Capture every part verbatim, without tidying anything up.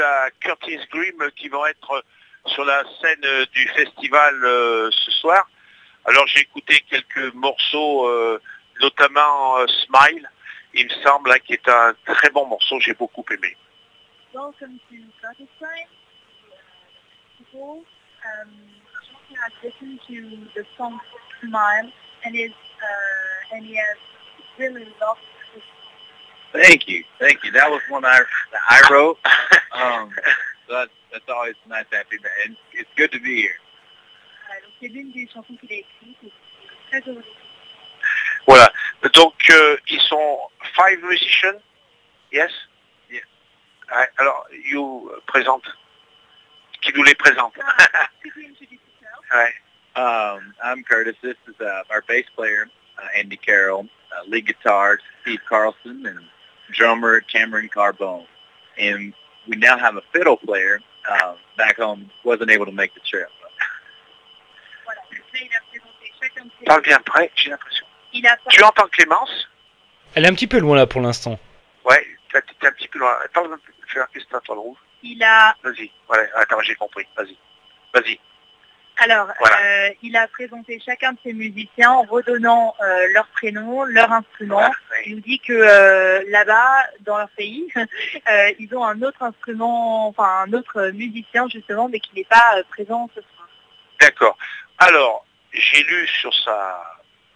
à Curtis Grimm qui vont être sur la scène du festival euh, ce soir. Alors j'ai écouté quelques morceaux, euh, notamment euh, Smile, il me semble, hein, qui est un très bon morceau, j'ai beaucoup aimé. Welcome to Curtis Grimm. People, um, he has listened to the song Smile and is uh, and he has really loved it. Thank you, thank you. That was one I that I wrote. Um, so that's, that's always nice to have feedback, and it's good to be here. Euh, donc c'est l'une des chansons qu'il a écrites et c'est très heureux. Voilà. Donc euh, ils sont five musicians. Yes. Yes. Ouais, alors you présente. Qui nous les présente. Ah, could you introduce yourself? Ouais. Um, I'm Curtis. This is uh, our bass player, uh, Andy Carroll, uh, lead guitar, Steve Carlson, and drummer Cameron Carbone. And we now have a fiddle player uh, back home. Wasn't able to make the trip. Voilà. Donc là, il a présenté chacun de ses... Parle bien près, j'ai l'impression. Il a Tu entends Clémence? Elle est un petit peu loin là pour l'instant. Ouais, tu es un petit peu loin. Parle un peu. Fais qu'est-ce que t'entends le rouge? Il a... Vas-y. Ouais, attends, j'ai compris. Vas-y. Vas-y. Alors, voilà. euh, il a présenté chacun de ses musiciens en redonnant euh, leur prénom, leur instrument. Voilà, ouais. Il nous dit que euh, là-bas, dans leur pays, euh, ils ont un autre instrument, enfin un autre musicien justement, mais qui n'est pas euh, présent ce soir. D'accord. Alors, j'ai lu sur sa,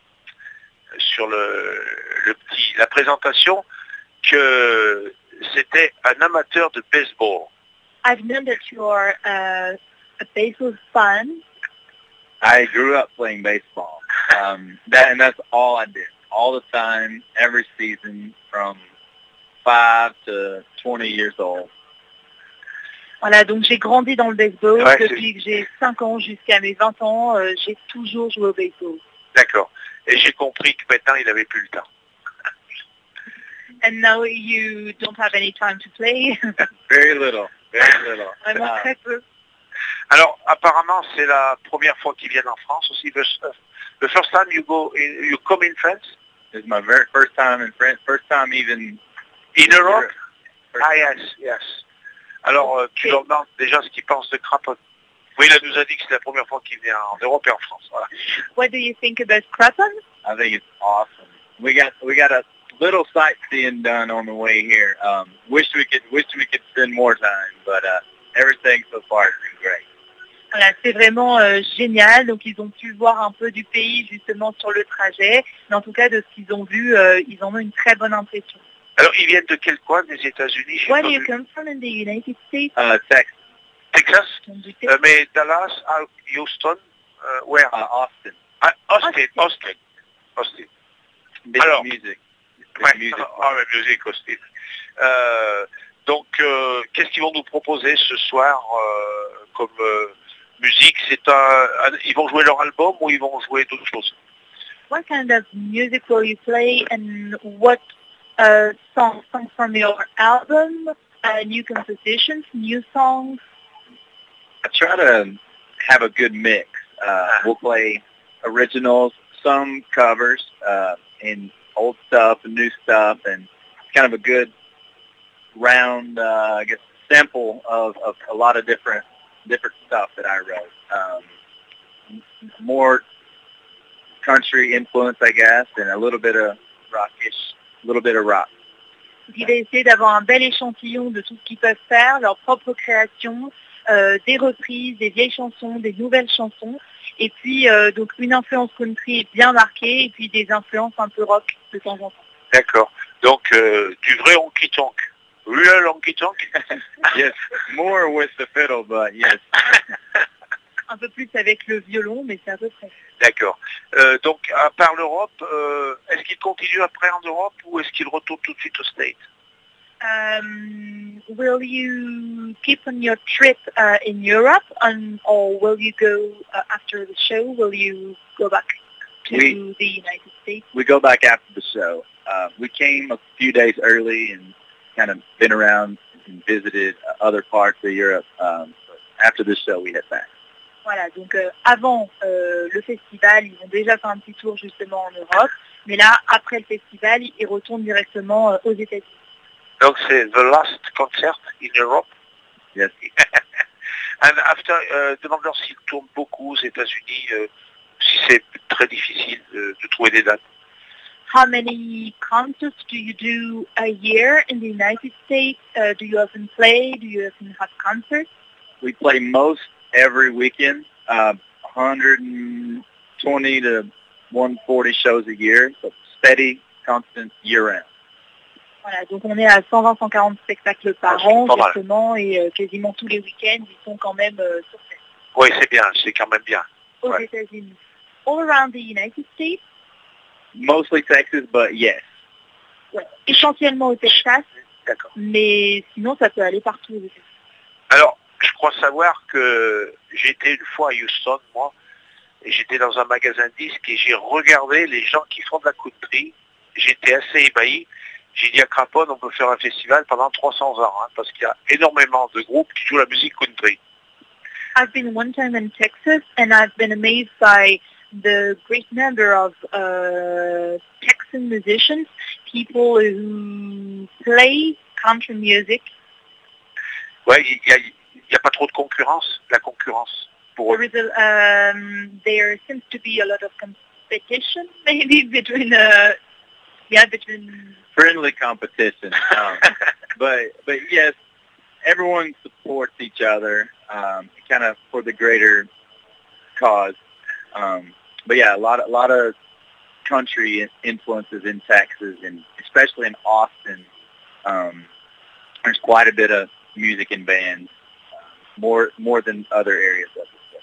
sur le, le petit, la présentation que c'était un amateur de baseball. I've known that you are uh, a baseball fan. I grew up playing baseball. Um, that and that's all I did, all the time, every season, from five to twenty years old. Voilà, donc j'ai grandi dans le baseball Ouais, depuis que j'ai cinq ans jusqu'à mes vingt ans. Euh, j'ai toujours joué au baseball. D'accord. Et j'ai compris que maintenant il n'avait plus le temps. And now you don't have any time to play. Very little, very little. Vraiment Uh, très peu. Alors, apparemment, c'est la première fois qu'ils viennent en France aussi. The, the first time you go, in, you come in France? It's my very first time in France, first time even In Europe? First Ah yes, yes. Alors, euh, tu leur demandes déjà ce qu'ils pensent de Craponne. Oui, il nous a dit que c'est la première fois qu'il vient en Europe et en France. Voilà. What do you think about Craponne? I think it's awesome. We got we got a little sightseeing done on the way here. Um, wish we could wish we could spend more time, but uh, everything so far has been great. Voilà, c'est vraiment euh, génial. Donc ils ont pu voir un peu du pays justement sur le trajet. Mais en tout cas, de ce qu'ils ont vu, euh, ils en ont une très bonne impression. Alors, ils viennent de quel coin des États-Unis? Where do you come from in the United States? Uh, Texas, Texas? Du Euh, mais Dallas, ah, Houston, euh, where? uh, Austin. Ah, Austin, Austin, Austin. Big Alors, music. Big Ouais, music. ah, la musique, Austin. Euh, donc, euh, qu'est-ce qu'ils vont nous proposer ce soir euh, comme euh, musique? C'est un, un, ils vont jouer leur album ou ils vont jouer d'autres choses? What kind of music will you play and what uh, songs, songs from your album, uh, new compositions, new songs? I try to have a good mix. Uh, we'll play originals, some covers, uh, and old stuff and new stuff, and it's kind of a good round, uh, I guess, sample of, of a lot of different different stuff that I wrote. Um, more country influence, I guess, and a little bit of rockish, a little bit of rock. Il va essayer d'avoir un bel échantillon de tout ce qu'ils peuvent faire, leur propre création, euh, des reprises, des vieilles chansons, des nouvelles chansons, et puis euh, donc une influence country bien marquée, et puis des influences un peu rock de temps en temps. D'accord. Donc, euh, du vrai honky-tonk. Real honky-tonk? Yes, more with the fiddle, but yes. Un peu plus avec le violon, mais c'est à peu près. D'accord. Euh, donc, à part l'Europe, euh, est-ce qu'il continue après en Europe ou est-ce qu'il retourne tout de suite aux States? Um, will you keep on your trip uh, in Europe, and, or will you go uh, after the show? Will you go back to We- the United States? We go back after the show. Uh, we came a few days early and kind of been around and visited uh, other parts of Europe. Um, but after the show, we head back. Voilà, donc euh, avant euh, le festival, ils ont déjà fait un petit tour justement en Europe, mais là, après le festival, ils retournent directement euh, aux États-Unis. Donc, c'est the last concert in Europe? Yes. And after, euh, demande-leur s'ils tournent beaucoup aux États-Unis, euh, si c'est très difficile de, de trouver des dates. How many concerts do you do a year in the United States? Uh, do you often play? Do you often have concerts? We play most every weekend, uh, one hundred twenty to one hundred forty shows a year, so steady, constant, year-round. Voilà, donc on est à cent vingt à cent quarante spectacles par Ah, c'est an, pas mal. justement, et euh, quasiment tous les week-ends, ils sont quand même euh, sur scène. Oui, c'est bien, c'est quand même bien. Aux Ouais. États-Unis. All around the United States, Mostly Texas, but yes. ouais. Essentiellement au Texas, D'accord. mais sinon ça peut aller partout aux États-Unis. Alors, je crois savoir que j'ai été une fois à Houston, moi, et j'étais dans un magasin de disques et j'ai regardé les gens qui font de la country. J'étais assez ébahi. J'ai dit à Craponne, on peut faire un festival pendant trois cents ans, hein, parce qu'il y a énormément de groupes qui jouent la musique country. I've been one time in Texas and I've been amazed by the great number of uh, Texan musicians, people who play country music. Ouais, il n'y a, il y a pas trop de concurrence, la concurrence pour There eux. is a, um, there seems to be a lot of competition, maybe between, uh, yeah, between. Friendly competition. Um, but but yes, everyone supports each other, um, kind of for the greater cause. Um, but yeah, a lot, a lot of country influences in Texas, and especially in Austin. Um, there's quite a bit of music and bands, uh, more more than other areas of the state.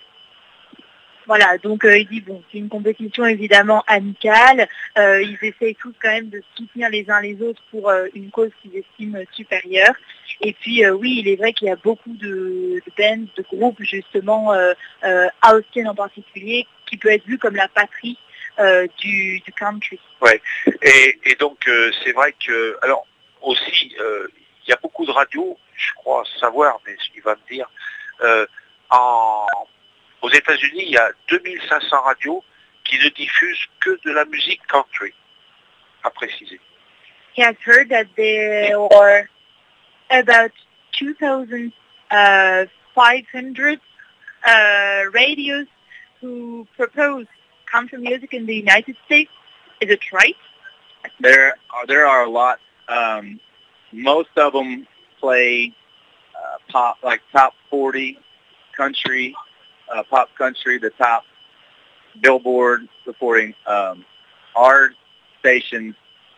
Voilà, donc euh, il dit, bon, c'est une compétition évidemment amicale, euh, ils essayent tous quand même de se soutenir les uns les autres pour euh, une cause qu'ils estiment supérieure. Et puis euh, oui, il est vrai qu'il y a beaucoup de, de bands, de groupes justement, euh, euh, à Austin en particulier, qui peut être vu comme la patrie euh, du, du country. Ouais. Et, et donc euh, c'est vrai que, alors aussi, euh, il y a beaucoup de radios, je crois savoir, mais il va me dire, euh, en aux États-Unis, il y a deux mille cinq cents radios qui ne diffusent que de la musique country, à préciser. He has heard that there are about two thousand five hundred uh, radios who propose country music in the United States. Is it right? There are there are a lot. Um, most of them play uh, pop, like top forty country, uh, pop country, the top Billboard supporting. Um, our stations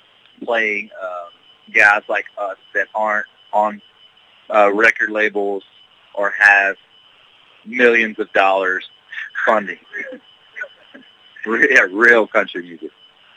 play um, guys like us that aren't on uh, record labels or have millions of dollars funding. Yeah, real country music.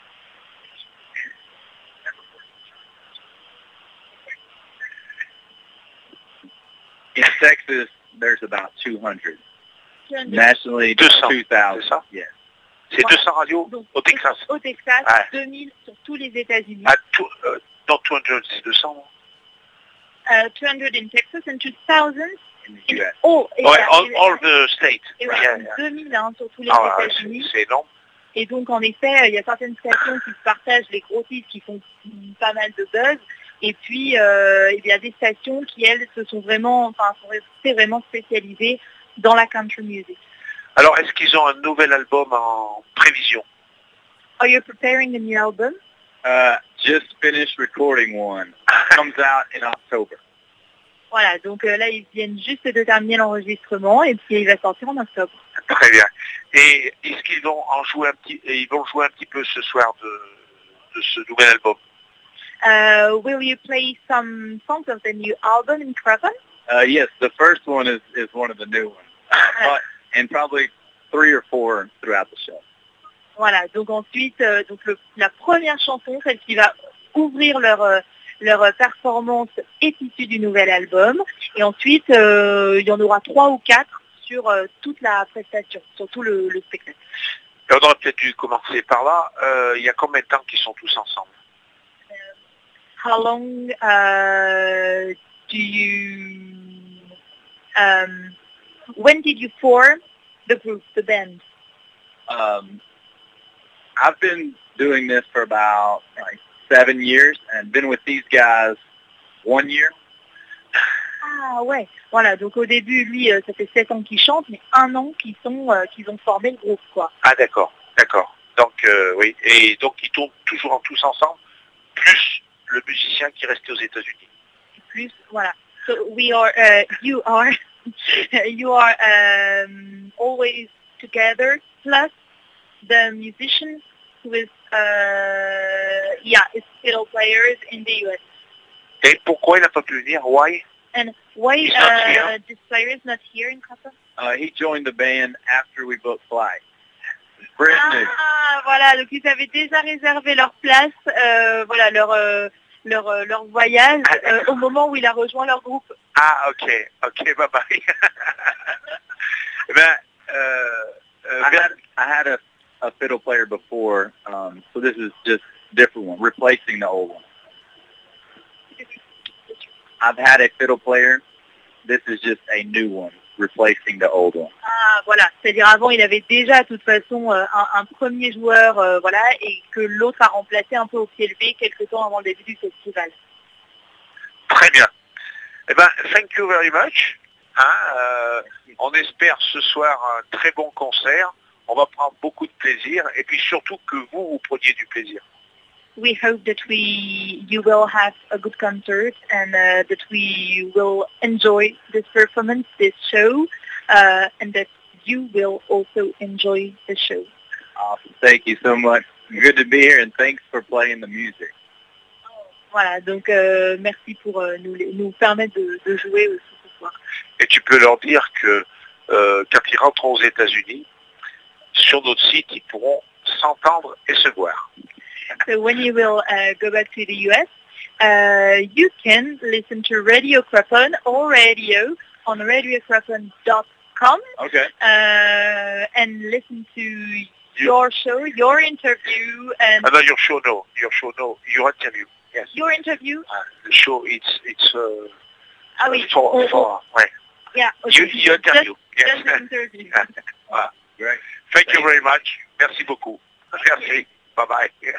In Texas, there's about two hundred. Nationally, deux cents, two thousand. c'est ça? Yeah. C'est deux cents radios Donc, au Texas. Au Texas, Ouais. deux mille sur tous les États-Unis. Ah, tout, euh, non, deux cents, c'est deux cents. Uh, two hundred in Texas and two thousand In the U S. all, Ouais, all, all the states. et Ouais, ouais, yeah, yeah. deux mille hein, sur tous les Ah, ouais, États-Unis. c'est, c'est énorme. Et donc, en effet, il y a certaines stations qui se partagent les gros titres qui font pas mal de buzz. Et puis, euh, il y a des stations qui, elles, se sont vraiment, enfin, sont restées vraiment spécialisées dans la country music. Alors, est-ce qu'ils ont un nouvel album en prévision? Are you preparing a new album? Uh, just finished recording one. Comes out in October. Voilà, donc euh, là, ils viennent juste de terminer l'enregistrement et puis il va sortir en octobre. Très bien. Et est-ce qu'ils vont en jouer un petit, et ils vont jouer un petit peu ce soir de, de ce nouvel album? Uh, will you play some songs of the new album in Craven? Uh, yes, the first one is, is one of the new ones. Uh, and probably three or four throughout the show. Voilà, donc ensuite, euh, donc le, la première chanson, celle qui va ouvrir leur, euh, leur performance est issue du nouvel album. Et ensuite, euh, il y en aura trois ou quatre sur euh, toute la prestation, sur tout le, le spectacle. Et on aurait peut-être dû commencer par là. Euh, il y a combien de temps qu'ils sont tous ensemble? How long uh, do you... Um, when did you form the group, the band? Um, I've been doing this for about like seven years and been with these guys one year. Ah ouais, voilà, donc au début, lui, euh, ça fait sept ans qu'il chante, mais un an qu'ils sont, euh, qu'ils ont formé le groupe, quoi. Ah d'accord, d'accord. Donc euh, oui, et donc ils tournent toujours en tous ensemble, plus le musicien qui est resté aux États-Unis. Plus, voilà. So we are, uh, you are, you are um, always together, plus the musician who is, uh, yeah, is fiddle players in the U S. Et pourquoi il n'a pas pu venir? Why? And why He's not uh, here. this player is not here in Qatar? Uh, he joined the band after we booked flights. Brand new. Ah, voilà, donc ils avaient déjà réservé leur place, euh, voilà, leur, euh, leur, euh, leur voyage euh, au moment où il a rejoint leur groupe. Ah ok, ok, bye bye. Eh ben, euh, euh, I had I had a, a fiddle player before, um, so this is just a different one, replacing the old one. I've had a fiddle player. This is just a new one, replacing the old one. Ah, voilà, c'est-à-dire avant il avait déjà de toute façon euh, un, un premier joueur, euh, voilà, et que l'autre a remplacé un peu au pied levé quelques temps avant le début du festival. Très bien. Eh ben, thank you very much. Hein, euh, on espère ce soir un très bon concert. On va prendre beaucoup de plaisir et puis surtout que vous, vous preniez du plaisir. We hope that we, you will have a good concert and uh, that we will enjoy this performance, this show, uh, and that you will also enjoy the show. Awesome. Thank you so much. Good to be here, and thanks for playing the music. Voilà, donc euh, merci pour euh, nous, nous permettre de, de jouer aussi ce soir. Et tu peux leur dire que euh, quand ils rentreront aux États-Unis, sur notre site, ils pourront s'entendre et se voir. So when you will uh, go back to the U S, uh, you can listen to Radio Crappon or radio on radio crappon dot com Okay. uh, and listen to your show, your interview, and Ah non, your show, no. Your show, no. Your interview. Yes. your interview. Ah, the show, it's, it's uh, Ah oui, for, oh, for, oh, ouais. yeah, You, okay. you interview. Just, Yes. just the interview. Voilà. Great. Thank you very much. Merci beaucoup. Merci. Bye bye.